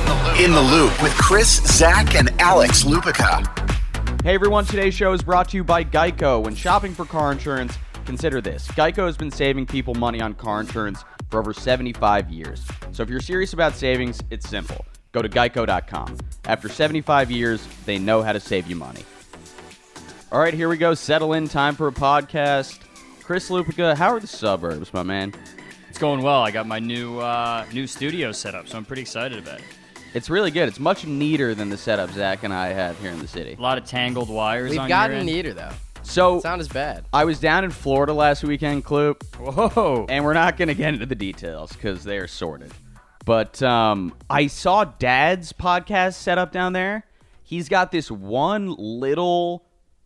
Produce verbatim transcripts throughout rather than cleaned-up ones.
In the Loop with Chris, Zach, and Alex Lupica. Hey everyone, today's show is brought to you by Geico. When shopping for car insurance, consider this. Geico has been saving people money on car insurance for over seventy-five years. So if you're serious about savings, it's simple. Go to geico dot com. After seventy-five years, they know how to save you money. All right, here we go. Settle in. Time for a podcast. Chris Lupica, how are the suburbs, my man? It's going well. I got my new uh, new studio set up, so I'm pretty excited about it. It's really good. It's much neater than the setup Zach and I have here in the city. A lot of tangled wires We've on gotten your end. neater, though. So It's not as bad. I was down in Florida last weekend, Kloop. Whoa. And we're not going to get into the details because they are sorted. But um, I saw Dad's podcast set up down there. He's got this one little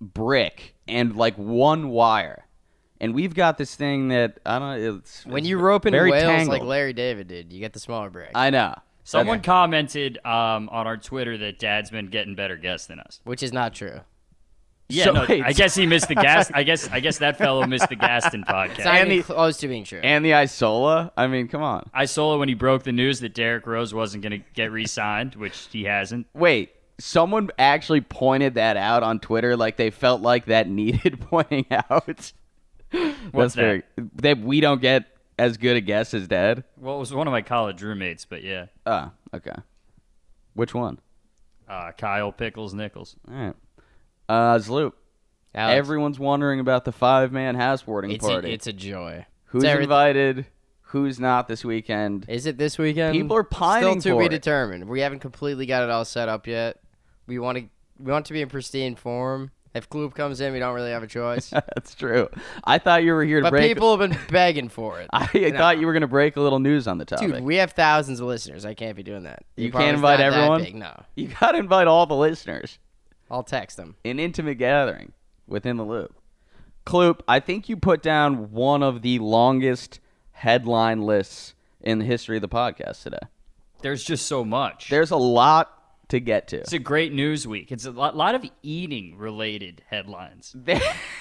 brick and like one wire. And we've got this thing that, I don't know, it's When it's you rope in very whales tangled. like Larry David did, you get the smaller brick. I know. Someone Okay. commented um, on our Twitter that Dad's been getting better guests than us. Which is not true. Yeah, So no, wait. I guess he missed the gas. I guess I guess that fellow missed the Gaston It's podcast. not And even the- close to being true. And the Isola? I mean, come on. I saw when he broke the news that Derrick Rose wasn't going to get re-signed, which he hasn't. Wait, someone actually pointed that out on Twitter like they felt like that needed pointing out? What's That's very that we don't get as good a guess as Dad. Well, it was one of my college roommates, but yeah. Ah, okay. Which one? Uh, Kyle Pickles Nichols. All right. Uh, Zloop. Alex, Everyone's wondering about the five-man house warming it's a, party. it's a joy. Who's it's everyth- invited? Who's not this weekend? Is it this weekend? People are pining Still to for be it. determined. We haven't completely got it all set up yet. We want to we want to be in pristine form. If Kloop comes in, we don't really have a choice. That's true. I thought you were here to But break. people have been begging for it. I No. thought you were going to break a little news on the topic. Dude, we have thousands of listeners. I can't be doing that. You The can't apartment's invite not that everyone? big, No. You got to invite all the listeners. I'll text them. An intimate gathering within the loop. Kloop, I think you put down one of the longest headline lists in the history of the podcast today. There's just so much. There's a lot to get to. It's a great news week. It's a lot, lot of eating-related headlines. There,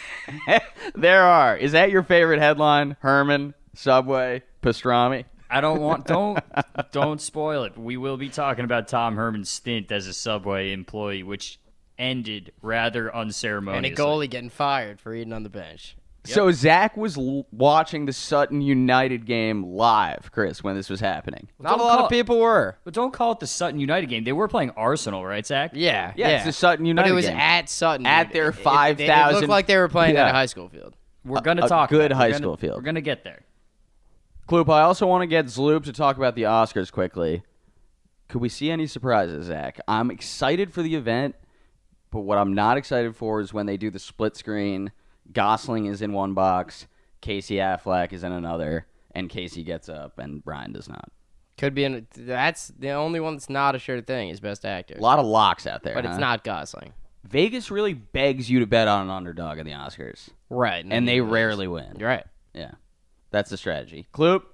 there are. Is that your favorite headline? Herman, Subway, pastrami? I don't want don't don't spoil it. We will be talking about Tom Herman's stint as a Subway employee, which ended rather And unceremoniously. a goalie getting fired for eating on the bench. So Zach was l- watching the Sutton United game live, Chris, when this was happening. Not Don't a lot call- of people were. But don't call it the Sutton United game. They were playing Arsenal, right, Zach? Yeah, Yeah, yeah. it's the Sutton United But it was game. at Sutton. At dude. their It- it- five It, thousand looked like they were playing Yeah. at a high school field. We're going to A- a talk. good about it. high We're school gonna, field. We're going to get there. Kloop, I also want to get Zloop to talk about the Oscars quickly. Could we see any surprises, Zach? I'm excited for the event, but what I'm not excited for is when they do the split screen. Gosling is in one box, Casey Affleck is in another, and Casey gets up and Brian does not. Could be in. That's the only one that's not a sure thing is Best Actor. A lot of locks out there, but huh? it's not Gosling. Vegas really begs you to bet on an underdog in the Oscars, Right. and they you lose. rarely win. You're right. Yeah, that's the strategy. Kloop,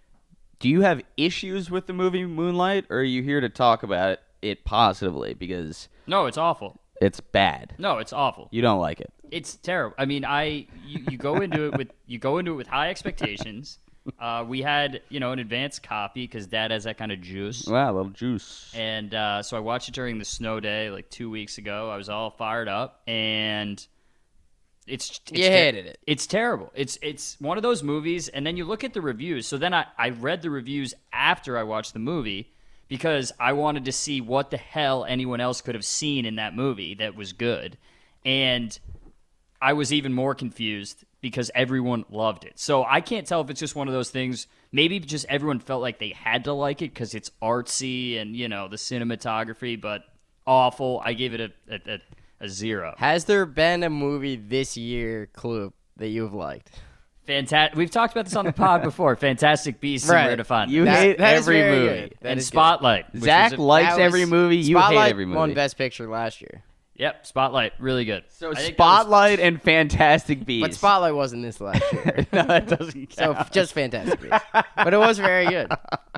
do you have issues with the movie Moonlight, or are you here to talk about it, it positively because No, it's awful. it's bad? No, it's awful. You don't like it. It's terrible. I mean, I you, you go into it with you go into it with high expectations. Uh, we had you know an advanced copy because Dad has that kind of juice, Wow, a little juice. and uh, so I watched it during the snow day like two weeks ago. I was all fired up, and it's, it's You hated it. It's terrible. It's it's one of those movies, and then you look at the reviews. So then I, I read the reviews after I watched the movie because I wanted to see what the hell anyone else could have seen in that movie that was good, and I was even more confused because everyone loved it. So I can't tell if it's just one of those things. Maybe just everyone felt like they had to like it because it's artsy and, you know, the cinematography, but awful. I gave it a, a, a, a zero. Has there been a movie this year, Kloop, that you have liked? Fantastic. We've talked about this on the pod before. Fantastic Beasts Right. and Where to Find You Them. hate that is every very movie. good. That And is good. Spotlight. which Zach was a- likes That every was- movie. You Spotlight hate every movie. won Best Picture last year. Yep, Spotlight. Really good. So I think that was- Spotlight and Fantastic Beasts. But Spotlight wasn't this last year. no, that doesn't So count. just Fantastic Beasts. But it was very good.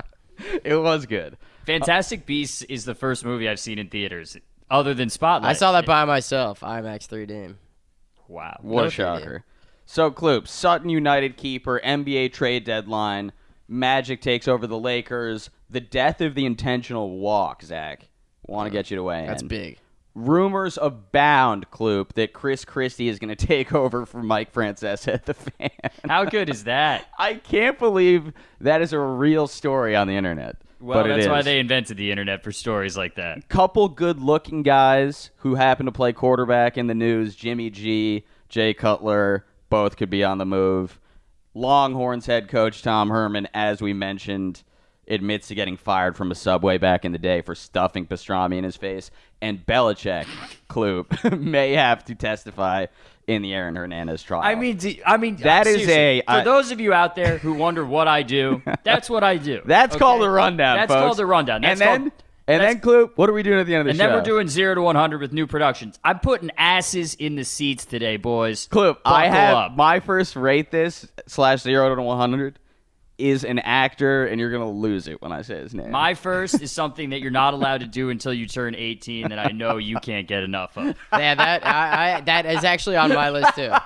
It was good. Fantastic Beasts is the first movie I've seen in theaters other than Spotlight. I saw that by myself, IMAX three D. Wow. What No a shocker. So, Kloop, Sutton United keeper, N B A trade deadline. Magic takes over the Lakers. The death of the intentional walk, Zach. Want to get you to weigh in. That's big. Rumors abound, Kloop, that Chris Christie is going to take over for Mike Francesa at the Fan. How good is that? I can't believe that is a real story on the internet. Well, but that's it why is. they invented the internet, for stories like that. Couple good-looking guys who happen to play quarterback in the news. Jimmy G, Jay Cutler, both could be on the move. Longhorns head coach Tom Herman, as we mentioned, admits to getting fired from a Subway back in the day for stuffing pastrami in his face. And Belichick, Kloop, may have to testify in the Aaron Hernandez trial. I mean, do- I mean, That is seriously, a- for I- those of you out there who wonder what I do, that's what I do. That's okay? called a rundown, That's folks. called a rundown. That's and then, called, and that's- then, Kloop, what are we doing at the end of the and show? then we're doing zero to one hundred with new productions. I'm putting asses in the seats today, boys. Kloop, I Buckle have up. my first rate this slash zero to one hundred is an actor, and you're gonna lose it when I say his name. My first is something that you're not allowed to do until you turn eighteen that I know you can't get enough of. Yeah, that I, I that is actually on my list too.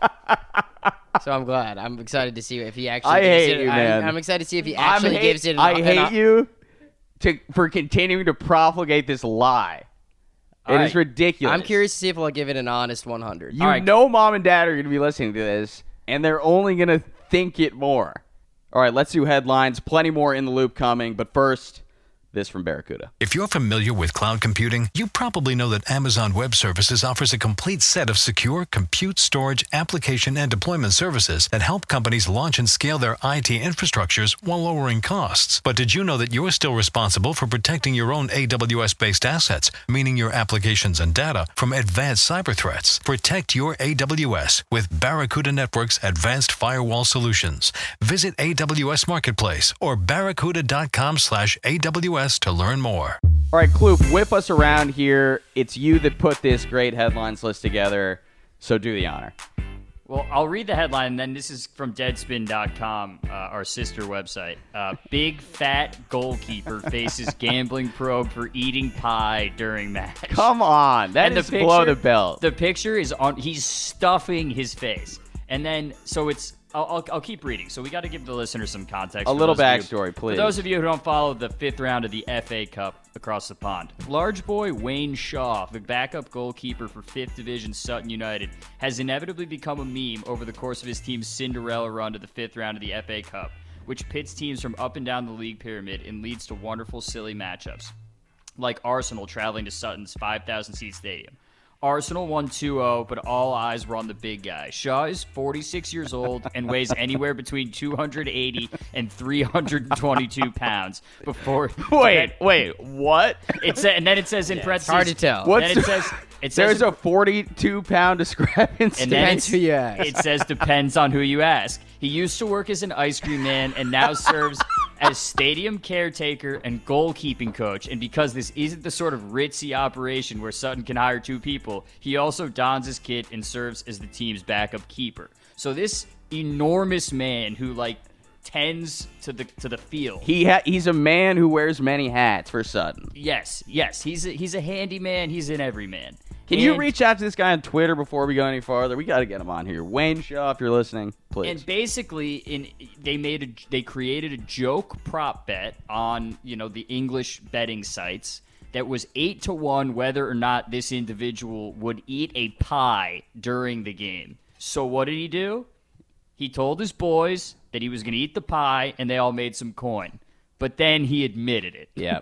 So I'm glad. I'm excited to see if he actually. I gives hate it, you, I'm, man. I'm excited to see if he I'm actually hate- gives it. An, I an- hate you to for continuing to profligate this lie. It All is right. ridiculous. I'm curious to see if he'll give it an honest one hundred. You All right. know, mom and dad are going to be listening to this, and they're only going to think it more. All right, let's do headlines. Plenty more in the loop coming, but first, this from Barracuda. If you're familiar with cloud computing, you probably know that Amazon Web Services offers a complete set of secure compute, storage, application, and deployment services that help companies launch and scale their I T infrastructures while lowering costs. But did you know that you're still responsible for protecting your own A W S-based assets, meaning your applications and data, from advanced cyber threats? Protect your A W S with Barracuda Network's advanced firewall solutions. Visit A W S Marketplace or barracuda.com slash AWS to learn more. All right, Kloop, whip us around here. It's you that put this great headlines list together, so do the honor. Well, I'll read the headline, and then this is from Deadspin dot com, uh, our sister website. Uh, Big fat goalkeeper faces gambling probe for eating pie during match. Come on, that And is the below picture- the belt. The picture is on. He's stuffing his face, and then so it's. I'll, I'll, I'll keep reading. So we got to give the listeners some context. A for little those of you- backstory, please. For those of you who don't follow the fifth round of the F A Cup across the pond, large boy Wayne Shaw, the backup goalkeeper for fifth Division Sutton United, has inevitably become a meme over the course of his team's Cinderella run to the fifth round of the F A Cup, which pits teams from up and down the league pyramid and leads to wonderful, silly matchups, like Arsenal traveling to Sutton's five thousand seat stadium. Arsenal won two oh, but all eyes were on the big guy. Shaw is forty-six years old and weighs anywhere between two hundred eighty and three hundred twenty-two pounds. Before wait, wait, what? It's and then it says in parentheses. hard to tell. What's Then it says it says There's a forty-two pound discrepancy. and then Depends it's- who you ask. It says depends on who you ask. He used to work as an ice cream man and now serves as stadium caretaker and goalkeeping coach. And because this isn't the sort of ritzy operation where Sutton can hire two people, he also dons his kit and serves as the team's backup keeper. So this enormous man who like tends to the to the field. He ha- he's a man who wears many hats for Sutton. yes, yes, he's a, he's a handyman. He's an everyman. Can you And- reach out to this guy on Twitter before we go any farther? We got to get him on here. Wayne Shaw, if you're listening, please. And basically, in they made a, they created a joke prop bet on you know the English betting sites that was eight to one whether or not this individual would eat a pie during the game. So what did he do? He told his boys that he was going to eat the pie, and they all made some coin. But then he admitted it. Yeah.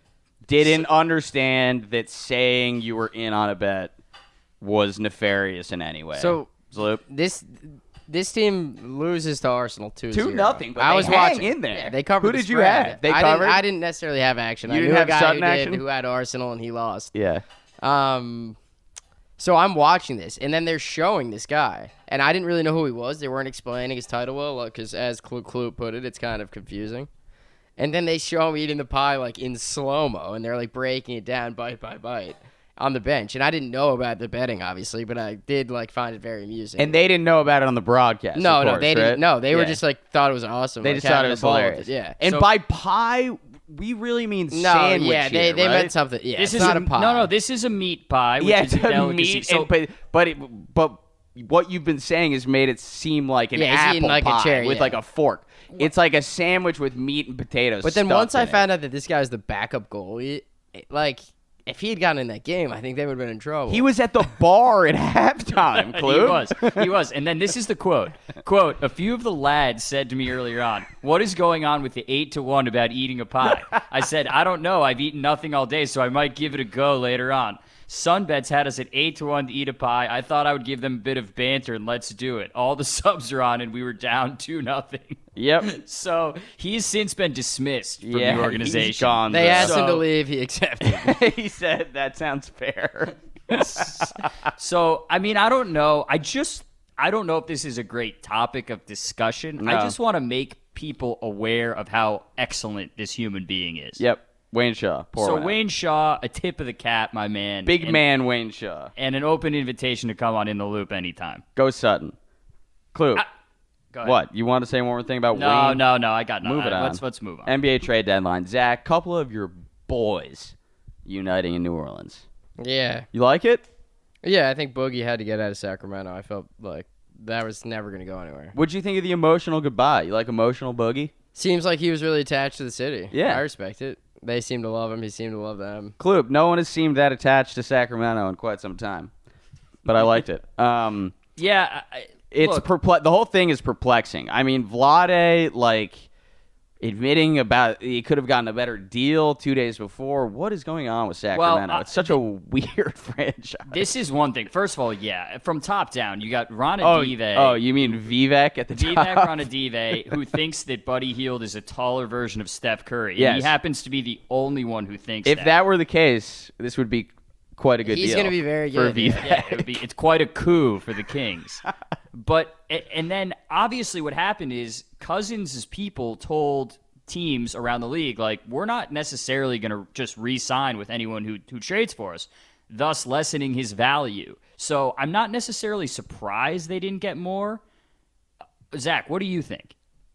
Didn't understand that saying you were in on a bet was nefarious in any way. So- Sloop. This this team loses to Arsenal two Two nothing, but I they was hang watching in there. Yeah, they covered. Who the did you spread. have? They I covered? Didn't, I didn't necessarily have action. You I didn't knew have a guy Sutton who action? did who had Arsenal and he lost. Yeah. Um, so I'm watching this, and then they're showing this guy, and I didn't really know who he was. They weren't explaining his title well, because as Clue Clue put it, it's kind of confusing. And then they show him eating the pie like in slow mo, and they're like breaking it down bite by bite on the bench. And I didn't know about the betting, obviously, but I did like find it very amusing. And they didn't know about it on the broadcast. no, of no, course, they right? didn't. No, they were Yeah. just like thought it was awesome. They like, just thought having it was a ball with hilarious. it, Yeah, And So- by pie, we really mean no, sandwich yeah, they here, they right? meant something. Yeah, This it's is not a, a pie. No, no, this is a meat pie. Which Yeah, is it's a a delicacy. meat, So, and, but but it, but what you've been saying has made it seem like an Yeah, he's apple eating like a pie cherry, with yeah. like a fork. It's like a sandwich with meat and potatoes. But then stuffed once I in it. found out that this guy was the backup goalie, it, like if he had gotten in that game, I think they would have been in trouble. He was at the bar at halftime, He Clue. was. He was. And then this is the quote. Quote, a few of the lads said to me earlier on, what is going on with the eight to one about eating a pie? I said, I don't know. I've eaten nothing all day, so I might give it a go later on. Sunbets had us at eight to one to eat a pie. I thought I would give them a bit of banter and let's do it. All the subs are on and we were down two nothing. Yep. So he's since been dismissed from Yeah, the organization. he's gone. They though. asked him to So- leave. He accepted. He said that sounds fair. So, I mean, I don't know. I just, I don't know if this is a great topic of discussion. No. I just want to make people aware of how excellent this human being is. Yep. Wayne Shaw. Pour So one out. Wayne Shaw, a tip of the cap, my man. Big and, man Wayne Shaw. And an open invitation to come on In the Loop anytime. Go Sutton. Clue. Go ahead. What? You want to say one more thing about No, Wayne? no, no. I got no. Move it on. Let's let's move on. N B A trade deadline. Zach, couple of your boys uniting in New Orleans. Yeah. You like it? Yeah, I think Boogie had to get out of Sacramento. I felt like that was never going to go anywhere. What'd you think of the emotional goodbye? You like emotional boogie? Seems like he was really attached to the city. Yeah. I respect it. They seem to love him. He seemed to love them. Kloop, no one has seemed that attached to Sacramento in quite some time. But I liked it. Um, yeah, I, it's look, perple- the whole thing is perplexing. I mean, Vlade, like, admitting about he could have gotten a better deal two days before. What is going on with Sacramento? uh, it's such a weird franchise. this is one thing. First of all, yeah, from top down, you got Ron oh, Adive. oh, you mean Vivek at the Vivek top? Ranadive, who thinks that Buddy Hield is a taller version of Steph Curry. And Yes. he happens to be the only one who thinks If that. that were the case, this would be quite a good He's deal. gonna be very for good, Vivek. yeah. Yeah, it would be, it's quite a coup for the Kings. But and then obviously what happened is Cousins' people told teams around the league, like, we're not necessarily going to just re-sign with anyone who, who trades for us, thus lessening his value. So I'm not necessarily surprised they didn't get more. Zach, what do you think?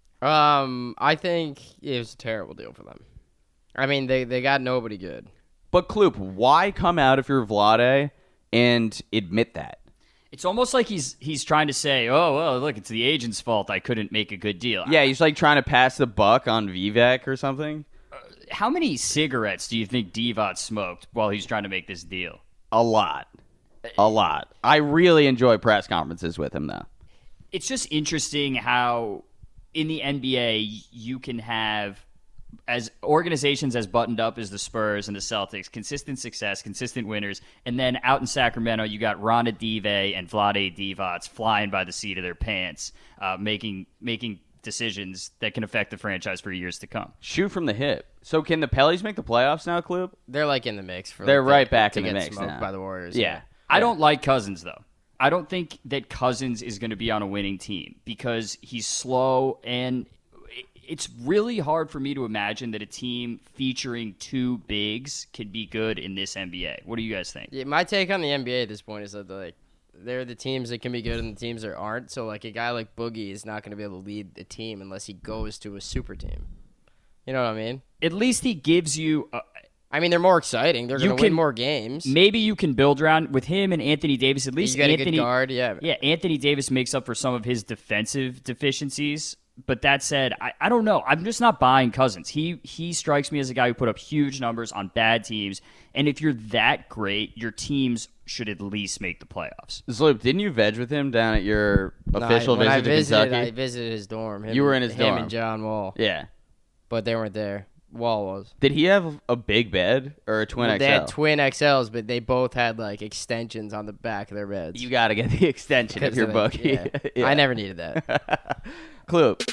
Um, I think it was a terrible deal for them. I mean, they, they got nobody good. But Kloop, why come out if you're Vlade and admit that? It's almost like he's he's trying to say, oh, well, look, it's the agent's fault I couldn't make a good deal. Yeah, he's like trying to pass the buck on Vivek or something. How many cigarettes do you think Divac smoked while he's trying to make this deal? A lot. A lot. I really enjoy press conferences with him, though. It's just interesting how in the N B A you can have as organizations as buttoned up as the Spurs and the Celtics, consistent success, consistent winners, and then out in Sacramento you got Ron Adive and Vlade Divac flying by the seat of their pants, uh, making making decisions that can affect the franchise for years to come. Shoot from the hip. So can the Pellies make the playoffs now, Kloop? They're like in the mix for. They're like, right the- back to in the get mix smoked now. by the Warriors. Yeah. I don't like Cousins, though. I don't think that Cousins is going to be on a winning team because he's slow, and it's really hard for me to imagine that a team featuring two bigs could be good in this N B A. What do you guys think? Yeah, my take on the N B A at this point is that like they're the teams that can be good and the teams that aren't. So like a guy like Boogie is not going to be able to lead the team unless he goes to a super team. You know what I mean? At least he gives you a, I mean, they're more exciting. They're You going to win can- more games. maybe you can build around with him and Anthony Davis. At least You got a Anthony good guard, yeah. Yeah, Anthony Davis makes up for some of his defensive deficiencies. But that said, I, I don't know. I'm just not buying Cousins. He he strikes me as a guy who put up huge numbers on bad teams. And if you're that great, your teams should at least make the playoffs. Zloop, didn't you veg with him down at your No, official I, when visit I to visited, Kentucky? I visited his dorm. Him, You were in his him dorm. and John Wall. Yeah. But they weren't there. Wall was. Did he have a big bed or a twin Well, X L? they had twin X Ls, but they both had like extensions on the back of their beds. You got to get the extension if 'Cause you're of the- bookie. yeah. Yeah. I never needed that. Kloop.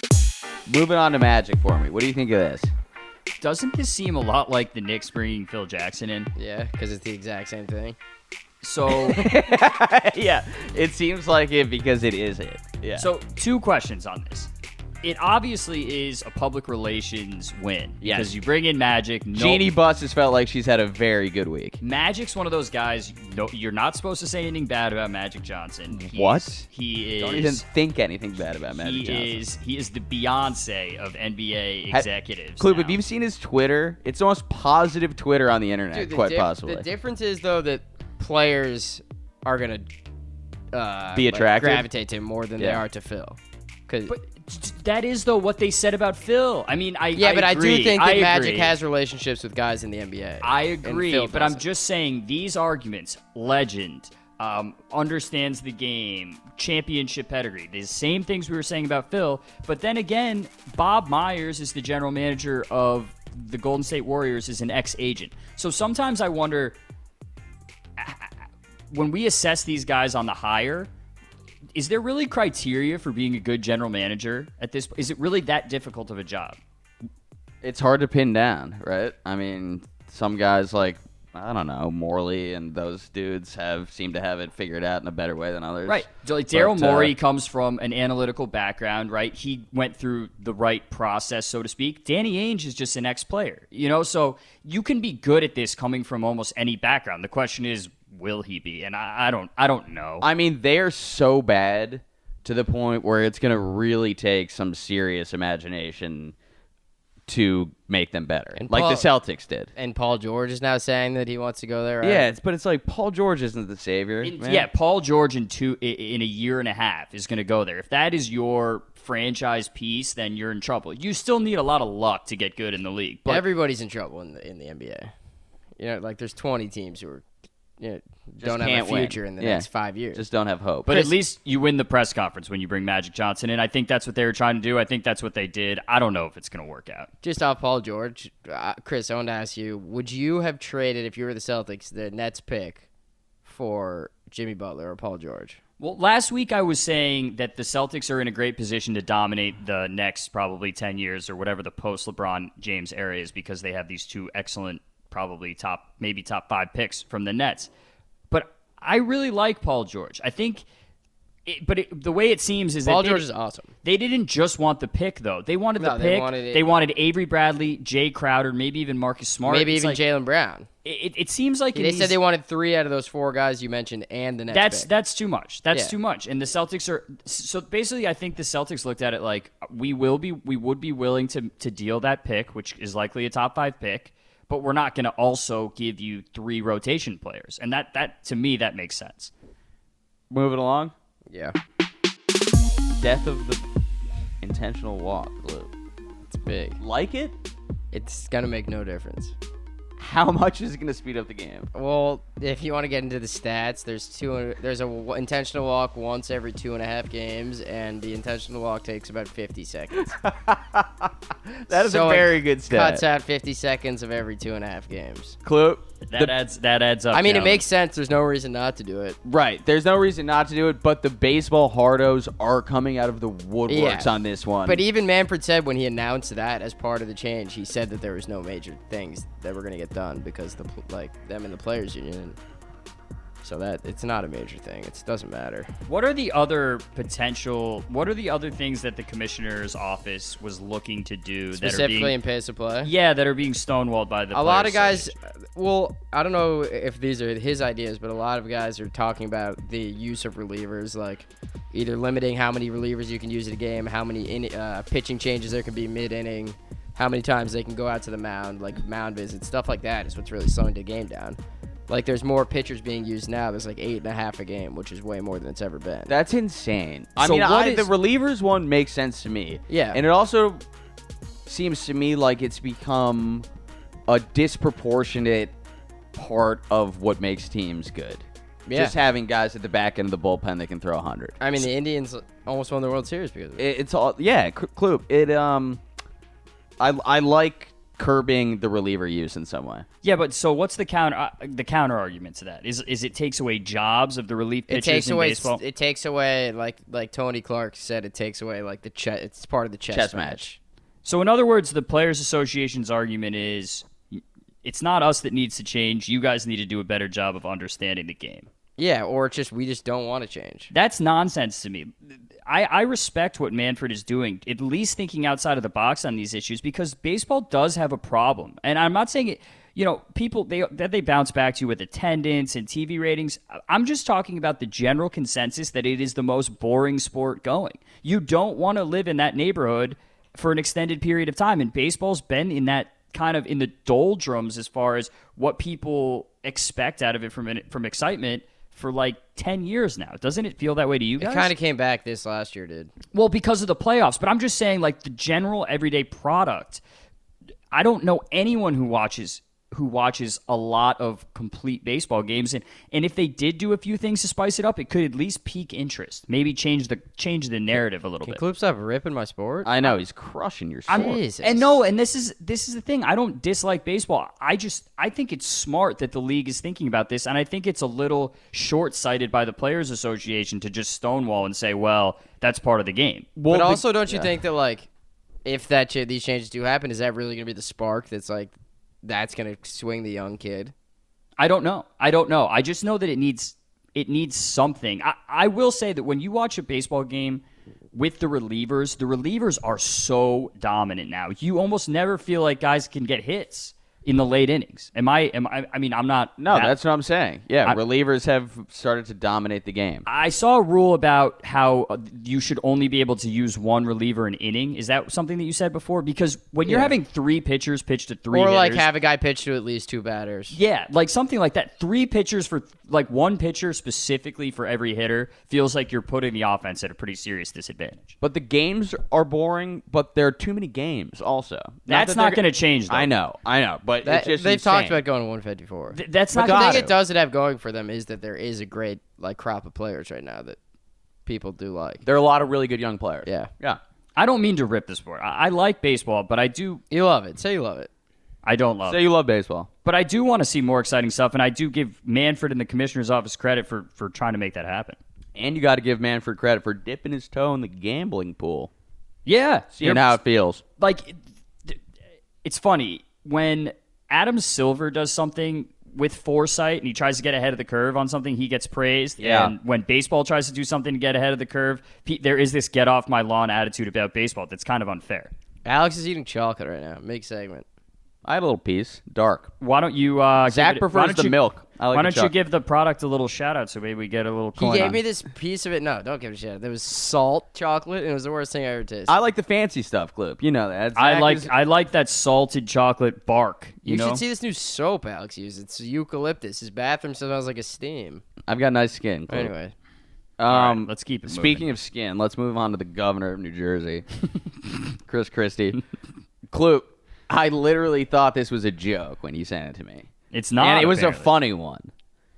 Moving on to Magic for me. What do you think of this? Doesn't this seem a lot like the Knicks bringing Phil Jackson in? Yeah, because it's the exact same thing. So, Yeah, it seems like it because it is it. Yeah. so two questions on this. It obviously is a public relations win Yes. because you bring in Magic. No, Jeannie Buss has felt like she's had a very good week. Magic's one of those guys. No, you're not supposed to say anything bad about Magic Johnson. He's- What? He is. Don't even think anything bad about Magic he Johnson. is. He is the Beyonce of N B A Ha- executives. Kloop, now. have you seen his Twitter? It's the most positive Twitter on the internet, Dude, the quite dif- possibly. The difference is though that players are gonna uh, Be like, attracted? gravitate to him more than they Yeah. are to Phil. 'Cause- But that is though what they said about Phil. I mean, I yeah, I but agree. I do think that I Magic agree. has relationships with guys in the N B A. I and agree, Phil but I'm doesn't. just saying these arguments, legend, um, understands the game, championship pedigree, the same things we were saying about Phil. But then again, Bob Myers is the general manager of the Golden State Warriors, is an ex-agent. So sometimes I wonder, when we assess these guys on the hire, is there really criteria for being a good general manager at this? Is it really that difficult of a job? It's hard to pin down, right? I mean, some guys like, I don't know, Morley and those dudes have seem to have it figured out in a better way than others. Right. So, like Daryl But, uh, Morey comes from an analytical background, right? He went through the right process, so to speak. Danny Ainge is just an ex-player, you know? So you can be good at this coming from almost any background. The question is, will he be? And I, I don't I don't know. I mean, they're so bad to the point where it's going to really take some serious imagination to make them better, And like Paul- the Celtics did. And Paul George is now saying that he wants to go there. Right? Yeah, it's, but it's like Paul George isn't the savior. In- man. yeah, Paul George in two i- in a year and a half is going to go there. If that is your franchise piece, then you're in trouble. You still need a lot of luck to get good in the league. But everybody's in trouble in the in the N B A. You know, like there's twenty teams who are, you know, don't have can't a win. future in the Yeah. next five years. Just don't have hope. But at least you win the press conference when you bring Magic Johnson in. I think that's what they were trying to do. I think that's what they did. I don't know if it's going to work out. Just off Paul George, uh, Chris, I want to ask you: would you have traded, if you were the Celtics, the Nets pick for Jimmy Butler or Paul George? Well, last week I was saying that the Celtics are in a great position to dominate the next probably ten years or whatever the post-LeBron James era is because they have these two excellent, probably top, maybe top five picks from the Nets. But I really like Paul George. I think, it, but it, the way it seems is Paul that George they, is awesome. They didn't just want the pick, though. They wanted No, the they pick. wanted it- They wanted Avery Bradley, Jay Crowder, maybe even Marcus Smart. Maybe It's even like, Jaylen Brown. It, it seems like in They these- said they wanted three out of those four guys you mentioned and the Nets That's pick. that's too much. That's Yeah. too much. And the Celtics are so basically. I think the Celtics looked at it like we will be, we would be willing to to deal that pick, which is likely a top five pick, but we're not going to also give you three rotation players. And that that to me that makes sense. moving along. Yeah, Death of the intentional walk. Lou. it's big. Like it? It's gonna make no difference. How much is it going to speed up the game? Well, if you want to get into the stats, there's two. There's a w- intentional walk once every two and a half games, and the intentional walk takes about fifty seconds. That is So a it very good stat. Cuts out fifty seconds of every two and a half games. Clue. That The- adds that adds up. I mean, it Alan. makes sense. There's no reason not to do it. Right. There's no reason not to do it, but the baseball hardos are coming out of the woodworks Yeah. on this one. But even Manfred said when he announced that as part of the change, he said that there was no major things that were going to get done because the pl- like them and the players union. So that it's not a major thing. It doesn't matter. What are the other potential? What are the other things that the commissioner's office was looking to do that are Specifically being in pace of play. yeah that are being stonewalled by the A lot of Players guys, Association? well, I don't know if these are his ideas, but a lot of guys are talking about the use of relievers, like either limiting how many relievers you can use in a game, how many in, uh, pitching changes there can be mid-inning, how many times they can go out to the mound, like mound visits, stuff like that is what's really slowing the game down. Like, there's more pitchers being used now. There's like eight and a half a game, which is way more than it's ever been. That's insane. I So mean, what I, is- the relievers one makes sense to me. Yeah. And it also seems to me like it's become a disproportionate part of what makes teams good. Yeah. Just having guys at the back end of the bullpen that can throw one hundred. I mean, the Indians almost won the World Series because of it. It, it's all yeah, K- Kloop. It um, I I like curbing the reliever use in some way. Yeah, but so what's the counter? Uh, the counter argument to that is is it takes away jobs of the relief It pitchers takes in away. baseball. It takes away like like Tony Clark said. It takes away like the chess. It's part of the chess, Chess match. match. So in other words, the Players Association's argument is it's not us that needs to change. You guys need to do a better job of understanding the game. Yeah, or it's just we just don't want to change. That's nonsense to me. I, I respect what Manfred is doing, at least thinking outside of the box on these issues, because baseball does have a problem. And I'm not saying it, you know, people, they that they bounce back to you with attendance and T V ratings. I'm just talking about the general consensus that it is the most boring sport going. You don't want to live in that neighborhood for an extended period of time. And baseball's been in that kind of in the doldrums as far as what people expect out of it from from excitement for like ten years now. Doesn't it feel that way to you guys? It kind of came back this last year, dude. Well, because of the playoffs. But I'm just saying, like, the general everyday product, I don't know anyone who watches who watches a lot of complete baseball games. And, and if they did do a few things to spice it up, it could at least pique interest. Maybe change the change the narrative a little Can bit. Kloop stop ripping my sport? I know, he's crushing your sport. Jesus. And no, and this is this is the thing. I don't dislike baseball. I just I think it's smart that the league is thinking about this, and I think it's a little short-sighted by the Players Association to just stonewall and say, well, that's part of the game. Well, but the- also, don't you yeah. think that, like, if that ch- these changes do happen, is that really going to be the spark that's, like, that's going to swing the young kid? I don't know. I don't know. I just know that it needs it needs something. I, I will say that when you watch a baseball game with the relievers, the relievers are so dominant now. You almost never feel like guys can get hits in the late innings. Am I? Am I? I mean, I'm not. No, that- that's what I'm saying. Yeah, I- relievers have started to dominate the game. I saw a rule about how uh, you should only be able to use one reliever an inning. Is that something that you said before? Because when you're Yeah. having three pitchers pitch to three Or, hitters, like, have a guy pitch to at least two batters. yeah, like something like that. Three pitchers for like one pitcher specifically for every hitter feels like you're putting the offense at a pretty serious disadvantage. But the games are boring, but there are too many games also. That's that not they're going to change, though. I know, I know, but That, it's just they've insane. talked about going to one fifty-four. Th- that's But not the going thing to. it does it have going for them is that there is a great, like, crop of players right now that people do like. There are a lot of really good young players. Yeah. Yeah. I don't mean to rip the sport. I, I like baseball, but I do. You love it. Say you love it. I don't love Say it. you love baseball. But I do want to see more exciting stuff, and I do give Manfred and the commissioner's office credit for, for trying to make that happen. And you got to give Manfred credit for dipping his toe in the gambling pool. Yeah. Seeing you're- how it feels. like it- it's funny when Adam Silver does something with foresight and he tries to get ahead of the curve on something, he gets praised. Yeah. And when baseball tries to do something to get ahead of the curve, pe- there is this get off my lawn attitude about baseball that's kind of unfair. Alex is eating chocolate right now. Big segment. I had a little piece. Dark. Why don't you uh give Zach it- why prefers don't the you- milk. I like why the don't you chocolate. give the product a little shout out so maybe we get a little He coin gave on- me this piece of it. No, don't give a shit. There was salt chocolate, and it was the worst thing I ever tasted. I like the fancy stuff, Gloop. You know that. I Zach like is- I like that salted chocolate bark. You, You, know? should see this new soap Alex uses. It's eucalyptus. His bathroom smells like a steam. I've got nice skin. Gloop. Anyway, Um, All right, let's keep it Speaking moving. of skin, let's move on to the governor of New Jersey, Chris Christie. Kloop, I literally thought this was a joke when you sent it to me. It's not. and it was apparently. a funny one.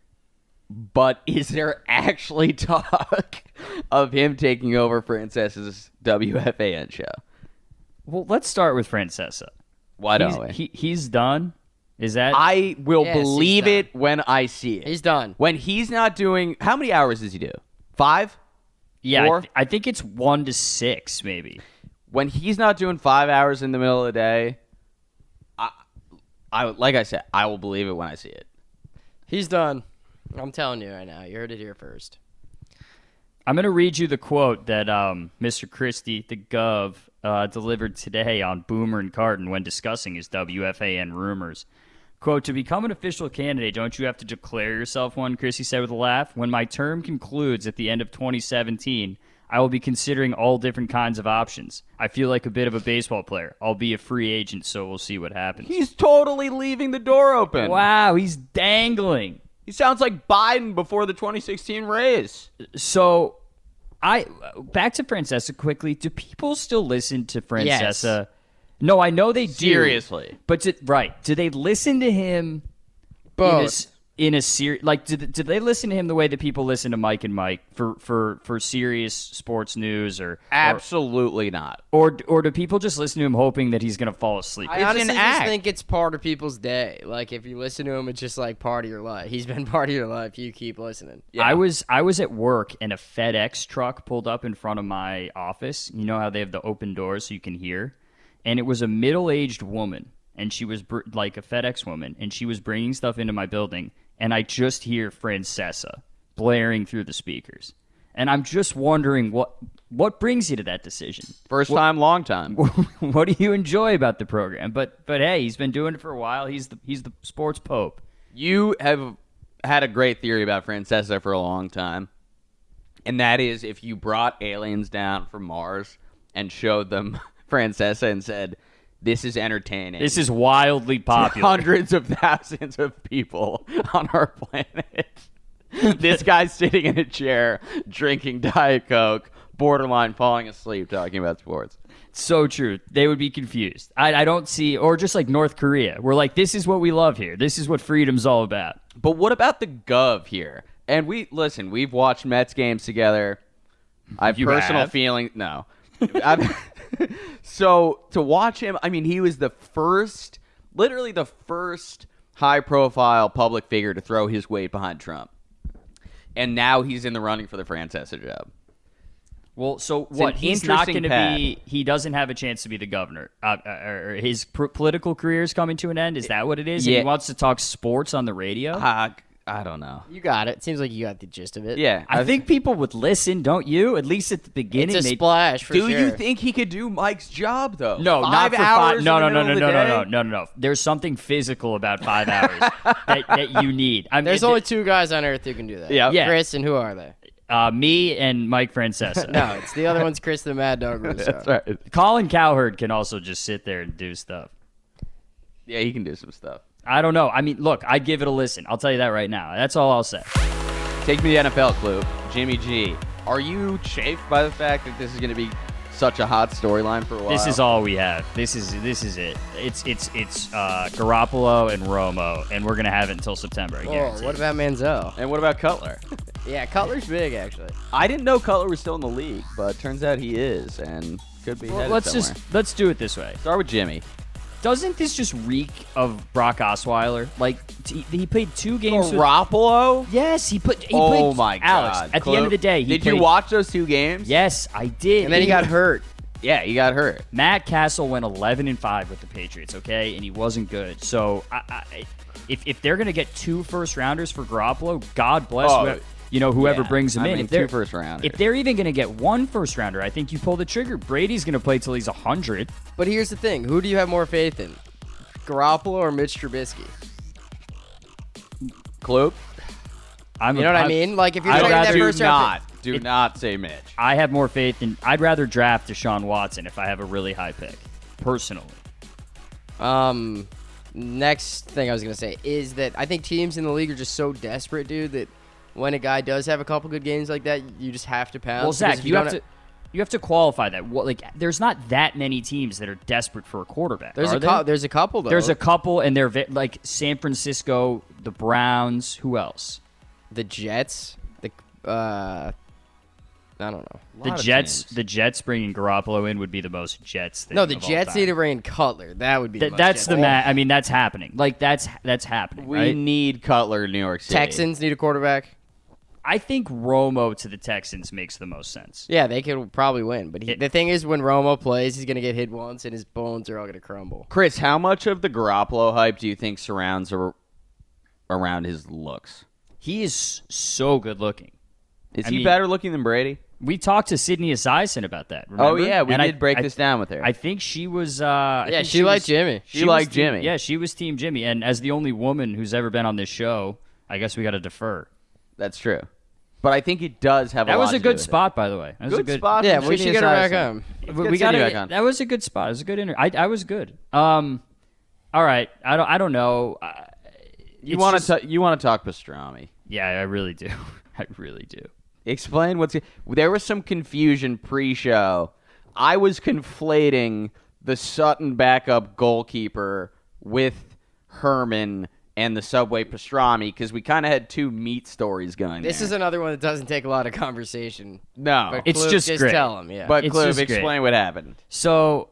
But is there actually talk of him taking over Frances's W F A N show? Well, let's start with Francesa. Why He's, don't we? he, he's done. Is that? I will Yes, he's believe done. it when I see it. he's done. When he's not doing... How many hours does he do? Five? yeah, I, four? th- I think it's one to six, maybe. When he's not doing five hours in the middle of the day, I, I like I said, I will believe it when I see it. He's done. I'm telling you right now. You heard it here first. I'm going to read you the quote that um, Mister Christie, the Gov, uh, delivered today on Boomer and Carton when discussing his W F A N rumors. Quote, to become an official candidate, don't you have to declare yourself one, Christie said with a laugh. When my term concludes at the end of twenty seventeen, I will be considering all different kinds of options. I feel like a bit of a baseball player. I'll be a free agent, so we'll see what happens. He's totally leaving the door open. Wow, he's dangling. He sounds like Biden before the twenty sixteen race. So, I back to Francesa quickly. Do people still listen to Francesa? No, I know they do. Seriously. But do, right, do they listen to him in a, Both. s- in a serious like do, do they listen to him the way that people listen to Mike and Mike for for for serious sports news or Absolutely not. or or, or do people just listen to him hoping that he's going to fall asleep? I It's honestly an just act. think it's part of people's day. Like, if you listen to him, it's just like part of your life. He's been part of your life. You keep listening. Yeah. I was I was at work and a FedEx truck pulled up in front of my office. You know how they have the open doors so you can hear? And it was a middle-aged woman, and she was br- like a FedEx woman, and she was bringing stuff into my building, and I just hear Francesa blaring through the speakers. And I'm just wondering what what brings you to that decision? First time, long time. What do you enjoy about the program? But but hey, he's been doing it for a while. He's the he's the sports pope. You have had a great theory about Francesa for a long time. And that is if you brought aliens down from Mars and showed them Francesa and said, this is entertaining. This is wildly popular. hundreds of thousands of people on our planet. This guy's sitting in a chair, drinking Diet Coke, borderline falling asleep, talking about sports. So true. They would be confused. I, I don't see, or just like North Korea. We're like, this is what we love here. This is what freedom's all about. But what about the Gov here? And we listen. We've watched Mets games together. I have You personal have? feeling. No. I've- so to watch him, I mean, he was the first, literally the first high-profile public figure to throw his weight behind Trump, and now he's in the running for the Francesa job. Well, so an what? He's not interesting going to path. be. He doesn't have a chance to be the governor. Uh, uh, or his pr- political career is coming to an end. Is that what it is? And Yeah. he wants to talk sports on the radio. Uh, I don't know. You got it. Seems like you got the gist of it. Yeah, I think people would listen, don't you? At least at the beginning. It's a they'd- splash for Do sure. you think he could do Mike's job though? No, five not for hours five. No, in no, the no, no, middle no, of the no, day? no, no, no. There's something physical about five hours that, that you need. I mean, There's it- only two guys on earth who can do that. Yeah. Yeah. Chris, and who are they? uh, me and Mike Francesa. No, it's the other one's Chris the Mad Dog Russo. That's right. Colin Cowherd can also just sit there and do stuff. Yeah, he can do some stuff. I don't know. I mean, look, I'd give it a listen. I'll tell you that right now. That's all I'll say. Take me to the N F L, Clue. Jimmy G. Are you chafed by the fact that this is going to be such a hot storyline for a while? This is all we have. This is this is it. It's it's it's uh, Garoppolo and Romo, and we're gonna have it until September. I Oh, guarantee. what about Manziel? And what about Cutler? Yeah, Cutler's big, actually. I didn't know Cutler was still in the league, but turns out he is, and could be Well, headed let's somewhere. just let's do it this way. Start with Jimmy. Doesn't this just reek of Brock Osweiler? Like t- he played two games. with- Garoppolo? Yes, he put. He Oh played, my Alex, God. at the Clue. end of the day, he did played, you watch those two games? Yes, I did. And then he got hurt. Yeah, he got hurt. Matt Castle went eleven and five with the Patriots, okay, and he wasn't good. So, I, I, if if they're gonna get two first rounders for Garoppolo, God bless Oh, whoever, you know whoever yeah. brings him I in. mean, if they're two first rounders. if they're even gonna get one first rounder, I think you pull the trigger. Brady's gonna play till he's a hundred. But here's the thing. Who do you have more faith in? Garoppolo or Mitch Trubisky? Clue? I'm You a- know what I I'm- mean? Like, if you're I'd trading that rather Do first round not, pick- do It- not say Mitch. I have more faith in. I'd rather draft Deshaun Watson if I have a really high pick, personally. Um, next thing I was gonna say is that I think teams in the league are just so desperate, dude, that when a guy does have a couple good games like that, you just have to pounce. Well, because Zach, if you, have don't to you have to qualify that. What, like, there's not that many teams that are desperate for a quarterback. There's are a there? cou- there's a couple though. There's a couple, and they're ve- like San Francisco, the Browns. Who else? the Jets. The uh, I don't know. The lot of Jets. teams. The Jets bringing Garoppolo in would be the most Jets thing. No, the of all Jets time. need to bring in Cutler. That would be. Th- the most that's Jets. the ma- I mean, that's happening. Like that's that's happening. We right? need Cutler in New York City. Texans need a quarterback. I think Romo to the Texans makes the most sense. Yeah, they could probably win. But he, It- the thing is, when Romo plays, he's gonna get hit once, and his bones are all gonna crumble. Chris, how much of the Garoppolo hype do you think surrounds ar- around his looks? He is so good looking. Is I he mean- better looking than Brady? We talked to Sydney Esiason about that. Oh, remember? yeah, we And I- did break I- this down with her. I think she was. Uh, I Yeah, think she liked was- Jimmy. She was liked team- Jimmy. Yeah, she was Team Jimmy. And as the only woman who's ever been on this show, I guess we got to defer. That's true. But I think it does have a That lot was to a do good with it. spot, by the way. That was Good a good spot. Yeah, from we should Sydney get her back Esiason. on. Let's We, get we got Sydney it. back on. That was a good spot. It was a good interview. I, I was good. Um, all right. I don't. I don't know. Uh, You it's want just- to you want to talk pastrami? Yeah, I really do. I really do. Explain what's there was some confusion pre-show. I was conflating the Sutton backup goalkeeper with Herman and the Subway pastrami because we kind of had two meat stories going. This there. is another one that doesn't take a lot of conversation. no, But It's Klug, just just great. tell him, yeah. but It's Cliff, just great. explain what happened. So,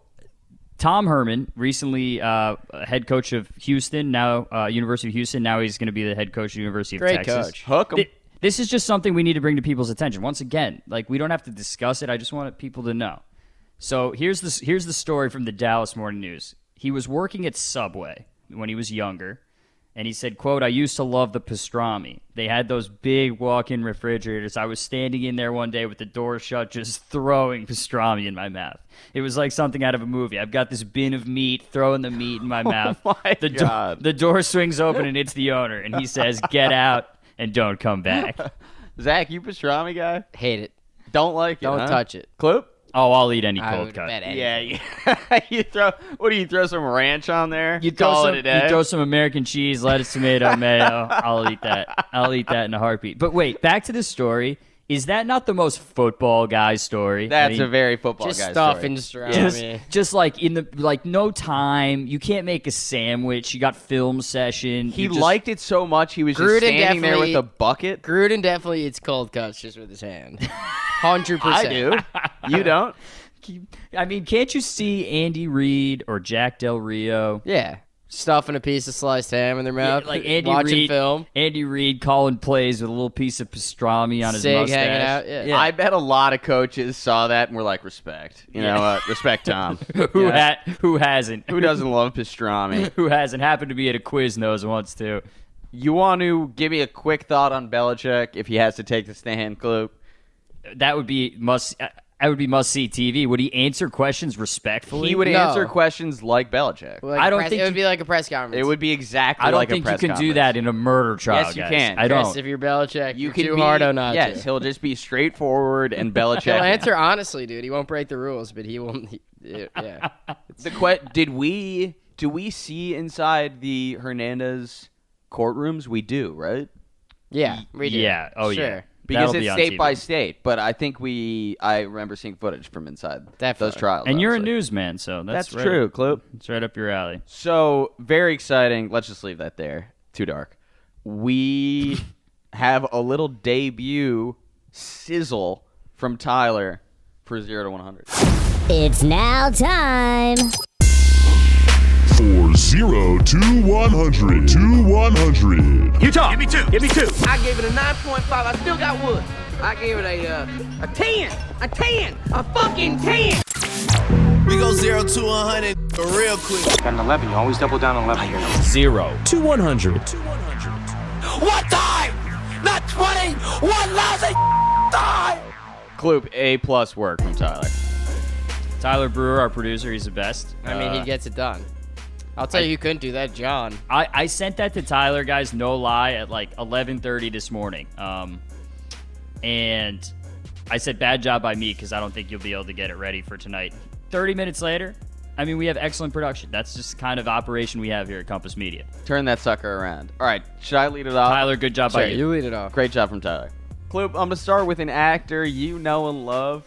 Tom Herman, recently uh, head coach of Houston, now uh, University of Houston. Now he's going to be the head coach of University of Great Texas. coach. Hook 'em. Th- This is just something we need to bring to people's attention. Once again, like we don't have to discuss it. I just want people to know. So here's the here's the story from the Dallas Morning News. He was working at Subway when he was younger, and he said, "quote I used to love the pastrami. They had those big walk-in refrigerators. I was standing in there one day with the door shut, just throwing pastrami in my mouth. It was like something out of a movie. I've got this bin of meat, throwing the meat in my mouth. my the do- God. the door swings open, and it's the owner, and he says, "Get out." And don't come back. Zach, you pastrami guy? Hate it. Don't like it. Don't huh? touch it. Kloop? Oh, I'll eat any I cold would cut. bet anything. Yeah, you, you throw. What do you throw? Some ranch on there? You throw, call some, it a day. you throw some American cheese, lettuce, tomato, mayo. I'll eat that. I'll eat that in a heartbeat. But wait, back to the story. Is that not the most football guy story? That's I mean, a very football Just guy stuff story. and strap just, me. just like in the like no time. You can't make a sandwich. You got film session. He You just- liked it so much he was just Gruden standing there with definitely- a bucket. Gruden definitely eats cold cuts just with his hand. Hundred I percent. do. You don't? I mean, can't you see Andy Reid or Jack Del Rio? Yeah, stuffing a piece of sliced ham in their mouth, like Andy watching Reid, film. Andy Reid calling plays with a little piece of pastrami on his Sig mustache. hanging out, yeah. I bet a lot of coaches saw that and were like, respect. You know, uh, respect Tom. Who Yeah. ha- Who hasn't? Who doesn't love pastrami? Who hasn't happened to be at a Quiznos once too? You want to give me a quick thought on Belichick if he has to take the stand, Clue? That would be must. That would be must see T V. Would he answer questions respectfully? He would No. answer questions like Belichick. Like I a don't press- think it you- would be like a press conference. It would be exactly I don't like think a press you can do conference. that in a murder trial. Yes, you guys. can. I Chris, don't. if you're Belichick, You you're can too be, hard on not Yes, to. he'll just be straightforward and Belichick. He'll answer honestly, dude. He won't break the rules, but he won't. He, yeah. The que- did we do we see inside the Hernandez courtrooms? We do, right? Yeah. We do. Yeah. Oh sure. yeah. Because That'll be it's on state T V. by state, but I think we I remember seeing footage from inside Definitely. those trials. And you're a obviously. newsman, so that's, That's right true, Up, Clue. it's right up your alley. So very exciting. Let's just leave that there. Too dark. We have a little debut sizzle from Tyler for zero to one hundred. It's now time. For zero to one hundred. To one hundred. You talk. Give me two. Give me two. I gave it a nine point five. I still got wood. I gave it a uh, a ten. A ten. A fucking ten. We go zero to one hundred real quick. Got an eleven. You always double down on eleven here. Zero to one hundred. What time? Not twenty. One lousy time. Kloop, A plus work from Tyler. Tyler Brewer, our producer, he's the best. I mean, Uh, he gets it done. I'll tell you who couldn't do that, John. I, I sent that to Tyler, guys, no lie, at like eleven thirty this morning. Um, and I said, bad job by me because I don't think you'll be able to get it ready for tonight. thirty minutes later, I mean, we have excellent production. That's just the kind of operation we have here at Compass Media. Turn that sucker around. All right, should I lead it off? Tyler, good job by Sure, you. you lead it off. Great job from Tyler. Kloop, I'm going to start with an actor you know and love.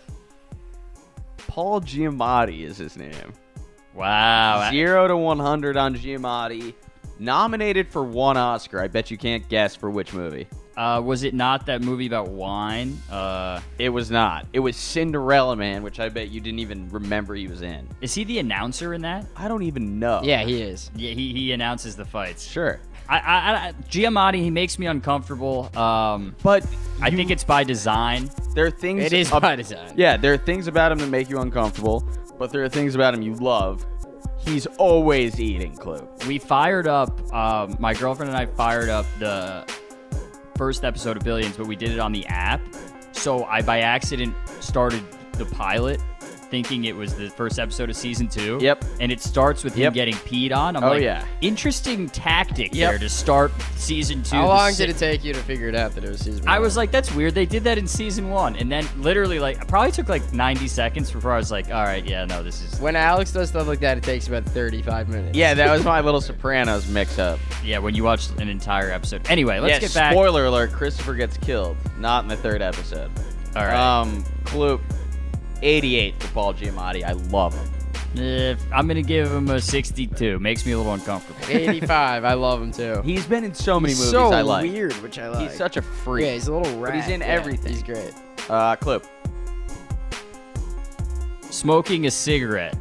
Paul Giamatti is his name. Wow. Zero to one hundred on Giamatti. Nominated for one Oscar. I bet you can't guess for which movie. Uh, was it not that movie about wine? Uh, It was not. It was Cinderella Man, which I bet you didn't even remember he was in. is he the announcer in that? I don't even know. Yeah, he is. Yeah, he, he announces the fights. Sure. I, I, I Giamatti, he makes me uncomfortable. Um, But I you- think it's by design. there are things. It is ab- by design. Yeah, there are things about him that make you uncomfortable, but there are things about him you love. He's always eating, Kloop. We fired up, um, my girlfriend and I fired up the first episode of Billions, but we did it on the app. So I, by accident, started the pilot thinking it was the first episode of season two. Yep. And it starts with him Yep. getting peed on. I'm Oh, like, yeah. interesting tactic Yep. there to start season two. How the long si- did it take you to figure it out that it was season I one? was like, that's weird. They did that in season one. And then literally, like, it probably took like ninety seconds before I was like, all right, yeah, no, this is. When Alex does stuff like that, it takes about thirty-five minutes. Yeah, that was my little Sopranos mix-up. Yeah, when you watch an entire episode. Anyway, let's yeah, get back. spoiler alert, Christopher gets killed. Not in the third episode. All right. Um, Kloop, eighty-eight for Paul Giamatti. I love him. If I'm going to give him a sixty-two. Makes me a little uncomfortable. eighty-five. I love him too. He's been in so many He's movies so I like. weird, which I like. He's such a freak. Yeah, he's a little rat. But he's in Yeah, everything. He's great. Uh, Kloop. Smoking a cigarette.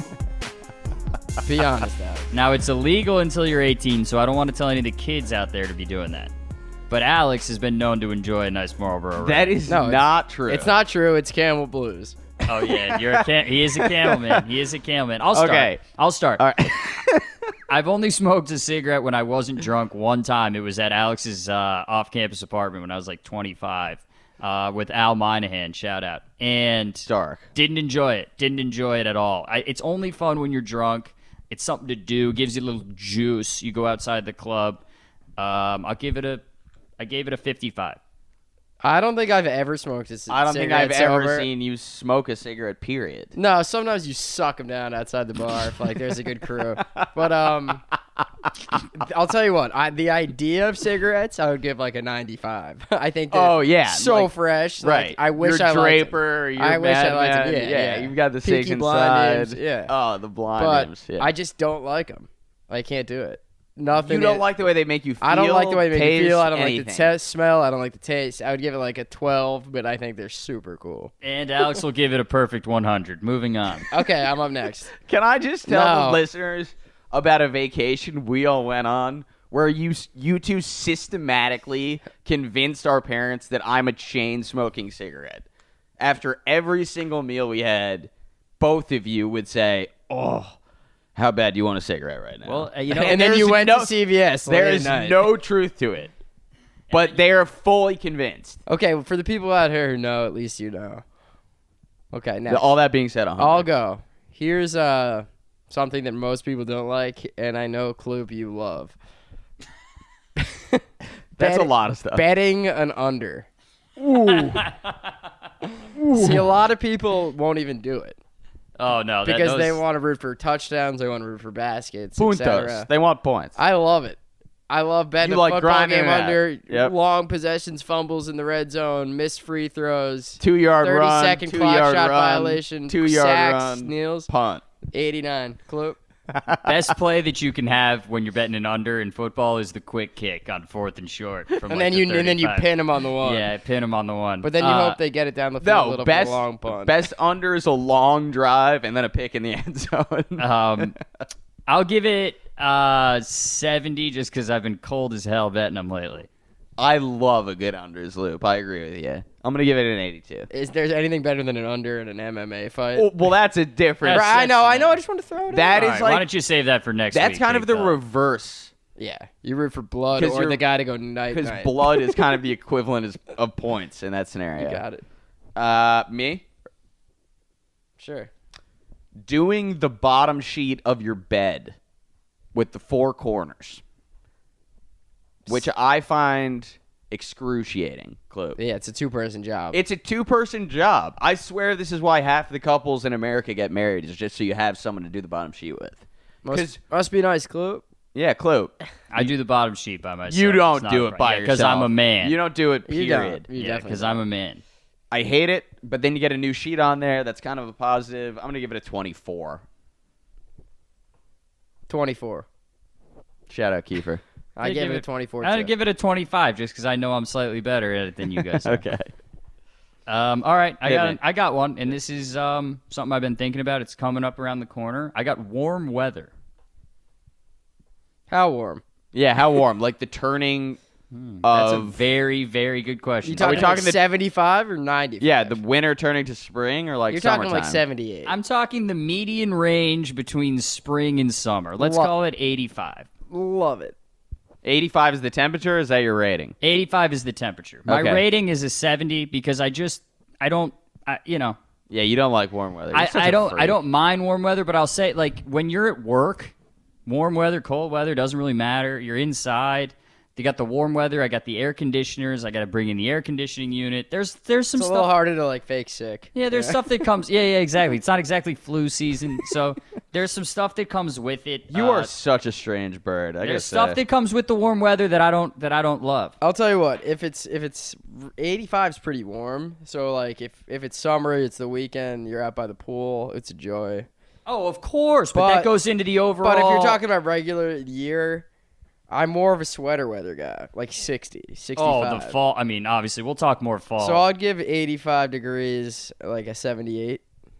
Be honest, Alex. Now, it's illegal until you're eighteen, so I don't want to tell any of the kids out there to be doing that. But Alex has been known to enjoy a nice Marlboro Red. That is No, it's- not true. It's not true. It's Camel Blues. Oh, yeah. You're a cam- he is a camel man. He is a camel man. I'll start. Okay. I'll start. All right. I've only smoked a cigarette when I wasn't drunk one time. It was at Alex's uh, off-campus apartment when I was like twenty-five uh, with Al Minahan, shout out. And Dark. didn't enjoy it. Didn't enjoy it at all. I, it's only fun when you're drunk. It's something to do. Gives you a little juice. You go outside the club. Um, I'll give it a. I gave it a fifty-five. I don't think I've ever smoked a c- I don't think I've cigarette ever sober. seen you smoke a cigarette, period. No, sometimes you suck them down outside the bar if like there's a good crew. But um, I'll tell you what. I, the idea of cigarettes, I would give like a ninety-five. I think. They're Oh, yeah, so like- fresh. Right. Like, I wish you're I Draper. liked You're I wish I Mad liked Men. it. Yeah, yeah, yeah. You've got the Peaky six Blinders, inside. yeah. Oh, the But blinders. Yeah. I just don't like them. I can't do it. Nothing. you don't is- like the way they make you feel. I don't like the way they make me feel. I don't anything. like the taste, smell. I don't like the taste. I would give it like a twelve, but I think they're super cool. And Alex will give it a perfect one hundred. Moving on. Okay, I'm up next. Can I just tell No. the listeners about a vacation we all went on where you you two systematically convinced our parents that I'm a chain smoking cigarette? After every single meal we had, both of you would say, "Oh, how bad do you want a cigarette right now?" Well, uh, you know, And then there's you went no- to C V S. There late is at night. no truth to it, but they are fully convinced. Okay, well, for the people out here who know, at least you know. Okay, now All that being said, I'll go. Here's uh something that most people don't like, and I know Kloop you love. That's Bet- a lot of stuff. Betting an under. Ooh. See, a lot of people won't even do it oh no, that, because those, they want to root for touchdowns, they want to root for baskets, et cetera. Puntos. They want points. I love it. I love betting You a like football grinding game it out. under, Yep. long possessions, fumbles in the red zone, missed free throws, Two yard thirty run, second two clock yard shot run, violation, two yard sacks, run, kneels, punt. eighty-nine. Kloop. best play that you can have when you're betting an under in football is the quick kick on fourth and short. From And like then the you and then you thirty-five. pin them on the one. Yeah, pin him on the one. But then you Uh, hope they get it down the field a No, little best for a long punt. best under is a long drive and then a pick in the end zone. Um, I'll give it uh seventy just because I've been cold as hell betting them lately. I love a good unders loop. I agree with you. I'm gonna give it an eighty-two. Is there anything better than an under in an M M A fight? Well, well that's a different. That's- I know, I know. I just want to throw it That in. is All right, like why don't you save that for next that's week? kind of big the fella? reverse Yeah, you root for blood 'Cause or you're- the guy to go night because night. blood is kind of the equivalent as, of points in that scenario. You got it. Uh, me Sure. doing the bottom sheet of your bed with the four corners, which I find excruciating. Clue. Yeah, it's a two-person job. It's a two-person job. I swear this is why half the couples in America get married, is just so you have someone to do the bottom sheet with. must, must be nice, Kloop. Yeah, Clue. I do the bottom sheet by myself. You It's don't not do a it pro- by yeah, yourself. because I'm a man. You don't do it, You period. don't. You yeah, definitely because don't. I'm a man. I hate it, but then you get a new sheet on there. That's kind of a positive. I'm going to give it a twenty-four. twenty-four. Shout out, Kiefer. I I'd gave give it a it- twenty-four. I'd too. give it a twenty-five just because I know I'm slightly better at it than you guys. are. Okay. Um, all right, I Hit got me. I got one, and this is um, something I've been thinking about. It's coming up around the corner. I got warm weather. How warm? Yeah, how warm? Like the turning That's a of... very very good question. You Are talking, we talking like the- seventy-five or ninety? yeah, the winter turning to spring or like You're summertime? talking like seventy-eight. I'm talking the median range between spring and summer. Let's Lo- call it eighty-five. Love it. eighty-five is the temperature? Is that your rating? eighty-five is the temperature. My Okay. rating is a seventy because I just I don't I, you know Yeah, you don't like warm weather. You're I, such I a don't freak. I don't mind warm weather, but I'll say like when you're at work, warm weather, cold weather doesn't really matter. You're inside. They got the warm weather. I got the air conditioners. I got to bring in the air conditioning unit. There's there's some It's a stuff. little harder to like fake sick. Yeah, there's stuff that comes. Yeah, yeah, exactly. It's not exactly flu season, so there's some stuff that comes with it. You Uh, are such a strange bird. I There's guess stuff that comes with the warm weather that I don't that I don't love. I'll tell you what. If it's if it's eighty-five is pretty warm. So like if if it's summer, it's the weekend. You're out by the pool. It's a joy. Oh, of course, but, But- that goes into the overall. But if you're talking about regular year, I'm more of a sweater weather guy. Like sixty, sixty-five. oh, the fall. I mean, obviously, we'll talk more fall. So I'd give eighty-five degrees like a seventy-eight.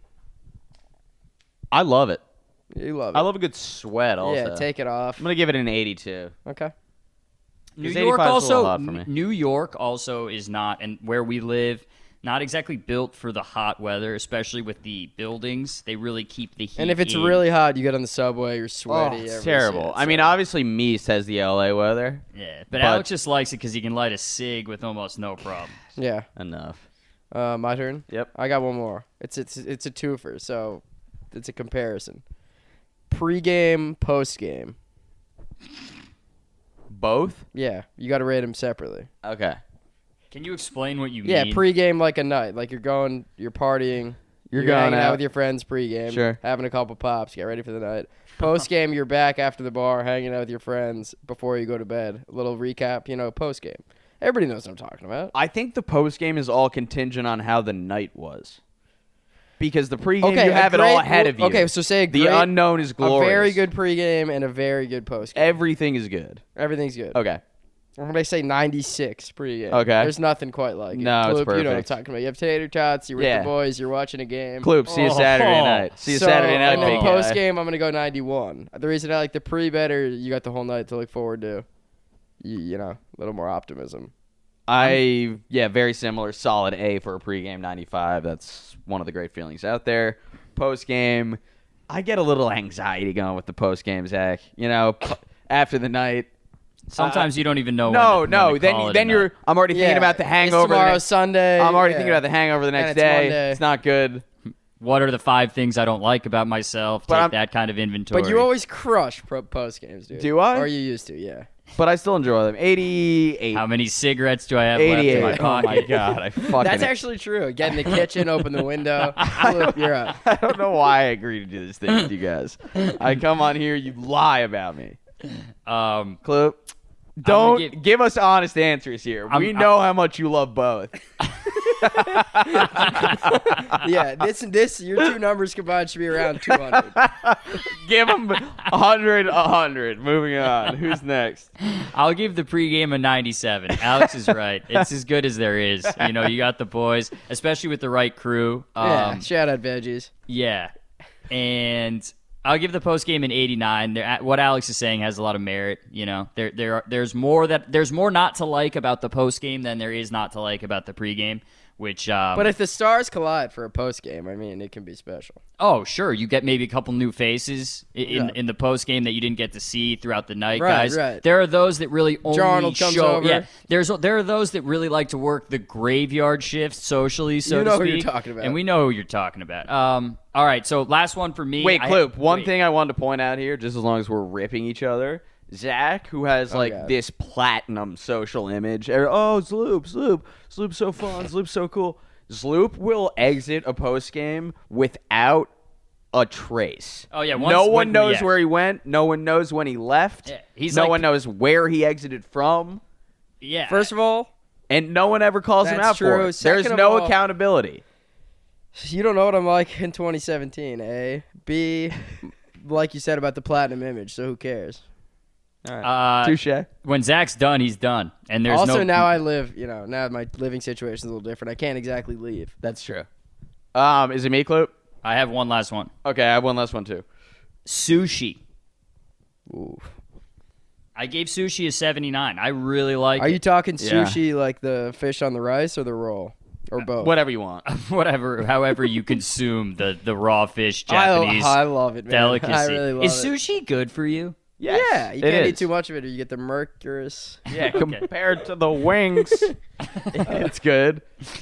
I love it. You love it. I love a good sweat also. Yeah, take it off. I'm going to give it an eighty-two. Okay. New 'Cause York eighty-five is a also little hot for me. New York also is not, and where we live, not exactly built for the hot weather, especially with the buildings. They really keep the heat. And if it's in. really hot, you get on the subway, you're Oh, sweaty. it's everyone's- terrible. yeah, I mean, so- obviously, Meese has the L A weather. yeah, but, but- Alex just likes it because he can light a cig with almost no problem. yeah. Enough. Uh, my turn. Yep. I got one more. It's it's it's a twofer, so it's a comparison. Pre-game, post-game. Both? Yeah, you got to rate them separately. Okay. Can you explain what you Yeah, mean? pregame like a night. Like you're going, you're partying. You're, You're going hanging out out with your friends pregame, Sure. having a couple pops, get ready for the night. Postgame, you're back after the bar, hanging out with your friends before you go to bed. A little recap, you know, postgame. Everybody knows what I'm talking about. I think the post game is all contingent on how the night was. Because the pregame, Okay, you a have it great- all ahead of you. Okay, so say a the great- unknown is glorious. A very good pregame and a very good postgame. Everything is good. Everything's good. Okay. When they say ninety-six pregame, Okay. there's nothing quite like it. No, it's Kloop, you know what I'm perfect. talking about. You have tater tots, you're with Yeah. the boys, you're watching a game. Kloop, see you Oh. Saturday night. See you So, Saturday night, and then big post guy. game, I'm gonna go ninety-one. The reason I like the pre better, you got the whole night to look forward to. You, you know, a little more optimism. I yeah, very similar. Solid A for a pregame ninety-five. That's one of the great feelings out there. Post game, I get a little anxiety going with the post game, Zach. You know, p- after the night. Sometimes uh, you don't even know. No, when to, no. when to Then call you, it then a you're. night. I'm already thinking Yeah, about the it's hangover. the tomorrow, next- Sunday. I'm already yeah. thinking about the hangover the next it's day. Monday. It's not good. What are the five things I don't like about myself? But Take I'm- that kind of inventory. But you always crush pro- post games, dude. Do I? Or you used to, yeah. But I still enjoy them. eighty-eight. How many cigarettes do I have eighty-eight. left in my Oh pocket? my god, I fucking. That's actually true. Get in the kitchen, open the window, flip, you're up. I don't know why I agree to do this thing with you guys. I come on here, you lie about me. Um, Kloop, don't give- give us honest answers here. I'm- we I'm- know how much you love both. Yeah, this this your two numbers combined should be around two hundred. Give them one hundred, one hundred. Moving on. Who's next? I'll give the pregame a ninety-seven. Alex is right. It's as good as there is. You know, you got the boys, especially with the right crew. Um, Yeah, shout out veggies. Yeah, and I'll give the post game an eighty-nine. There, what Alex is saying has a lot of merit. You know, there, there, are, there's more that there's more not to like about the post game than there is not to like about the pregame. Which, um, But if the stars collide for a post game, I mean, it can be special. oh sure, you get maybe a couple new faces in in, Yeah. in the post game that you didn't get to see throughout the night, Right, guys. right. There are those that really only Darnold comes show. over. Yeah, there's there are those that really like to work the graveyard shift socially, so You to know who speak. you're talking about. and we know who you're talking about. Um, all right, so last one for me. Wait, I- Kloop, one wait. thing I wanted to point out here, just as long as we're ripping each other. Zach, who has like God. this platinum social image. er- Oh, Zloop, Zloop. Zloop's so fun. Zloop's so cool. Zloop will exit a post game without a trace. Oh, yeah, no once- one when- knows yeah. where he went. No one knows when he left. Yeah, he's no like- one knows where he exited from. Yeah. First of all, And no one ever calls him That's out for true. it. Second There's of no all- accountability. you don't know what I'm like in twenty seventeen, A. B, like you said about the platinum image, so who cares? uh, Touche. when Zach's done, he's done, and there's also, no. now I live, you know, now my living situation's a little different. I can't exactly leave. That's true. Um, is it me, Kloop? I have one last one. Okay, I have one last one too. Sushi. Ooh. I gave sushi a seventy-nine. I really like Are it. you talking Yeah. sushi like the fish on the rice or the roll? Or both? Whatever you want. Whatever, however you consume the, the raw fish I, Japanese I love it, man. delicacy. I really love Is it. sushi good for you? Yes, Yeah, you it can't is. eat too much of it or you get the mercurous. Yeah, compared to the wings, it's good.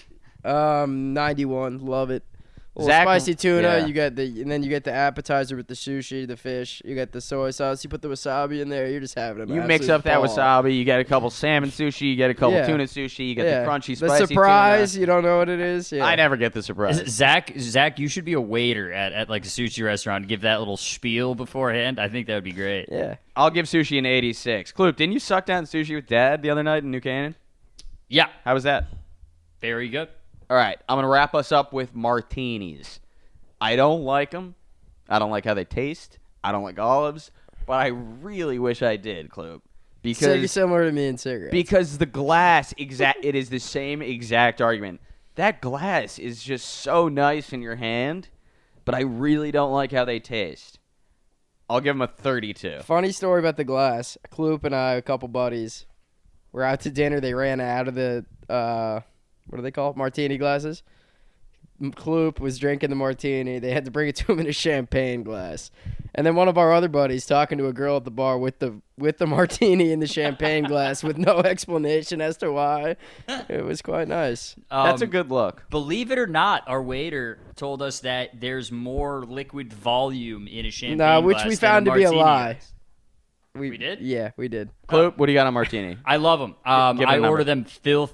Um, ninety-one, love it. Little Zach- spicy tuna. yeah. You got the, and then you get the appetizer with the sushi, the fish. You got the soy sauce. You put the wasabi in there. You're just having an You mix absolute up that ball. wasabi, you get a couple salmon sushi, you get a couple Yeah. tuna sushi, you get Yeah. the crunchy The spicy surprise. tuna. You don't know what it is. Yeah. I never get the surprise. Zach, Zach, you should be a waiter at, at like a sushi restaurant. Give that little spiel beforehand. I think that would be great. Yeah. I'll give sushi an eighty-six. Kloop, didn't you suck down sushi with Dad the other night in New Canaan? Yeah, How was that? very good. All right, I'm going to wrap us up with martinis. I don't like them. I don't like how they taste. I don't like olives. But I really wish I did, Kloop. So Because similar to me and cigarettes. Because the glass, exact, it is the same exact argument. That glass is just so nice in your hand, but I really don't like how they taste. I'll give them a thirty-two. Funny story about the glass. Kloop and I, a couple buddies, were out to dinner. They ran out of the, uh, what do they call it? Martini glasses. Kloop was drinking the martini. They had to bring it to him in a champagne glass. And then one of our other buddies talking to a girl at the bar with the with the martini in the champagne glass with no explanation as to why. It was quite nice. That's a Um, good look. Believe it or not, our waiter told us that there's more liquid volume in a champagne Nah, which glass we than found to be a martini lie. is. We, We did? Yeah, we did. Kloop, what do you got on martini? I love them. Um, Give it a I number. order them filthy.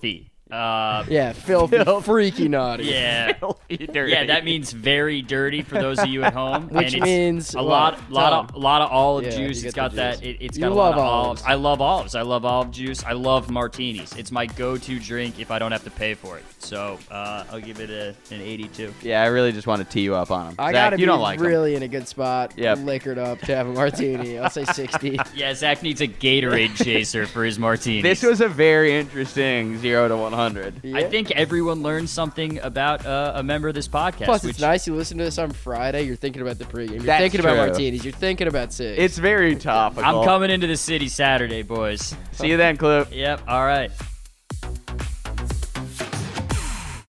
Uh, Yeah, filthy, freaky naughty. Yeah, dirty. yeah, that means very dirty for those of you at home. Which and it's means a what? lot, lot of, Tom. lot of olive Yeah, juice. you It's get got the that. juice. It, it's You got a lot love of olives. olives. I love olives. I love olive juice. I love martinis. It's my go-to drink if I don't have to pay for it. So uh, I'll give it a, an eighty-two. Yeah, I really just want to tee you up on him. I Zach, gotta you be don't like him. really in a good spot, Yep. liquored up to have a martini. I'll say sixty. Yeah, Zach needs a Gatorade chaser for his martinis. This was a very interesting zero to one hundred. Yeah. I think everyone learned something about uh, a member of this podcast. Plus, which, it's nice you listen to this on Friday. You're thinking about the pregame. You're That's thinking about true. martinis. You're thinking about six. It's very topical. I'm coming into the city Saturday, boys. See you then, Clue. Yep. All right.